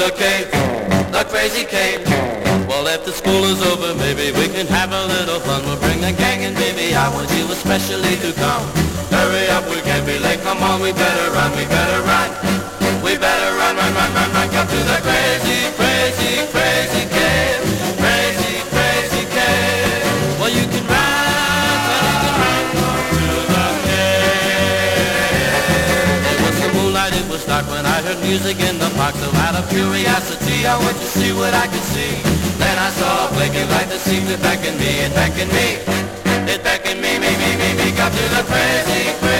the cave, the crazy cave. Well, after school is over, maybe we can have a little fun. We'll bring the gang and baby, I want you especially to come. Hurry up, we can't be late, come on, we better run, we better run. We better run, run, run, run, run, come to the crazy, crazy, crazy cave. Crazy, crazy cave. Well, you can run, well, you can run to the cave. It was the moonlight, it was dark when I heard music in the park. So out of curiosity, I went to see what I could see. Then I saw a blinking light that seemed to beckon me, it beckoned me. It beckoned me, me, come to the crazy, crazy.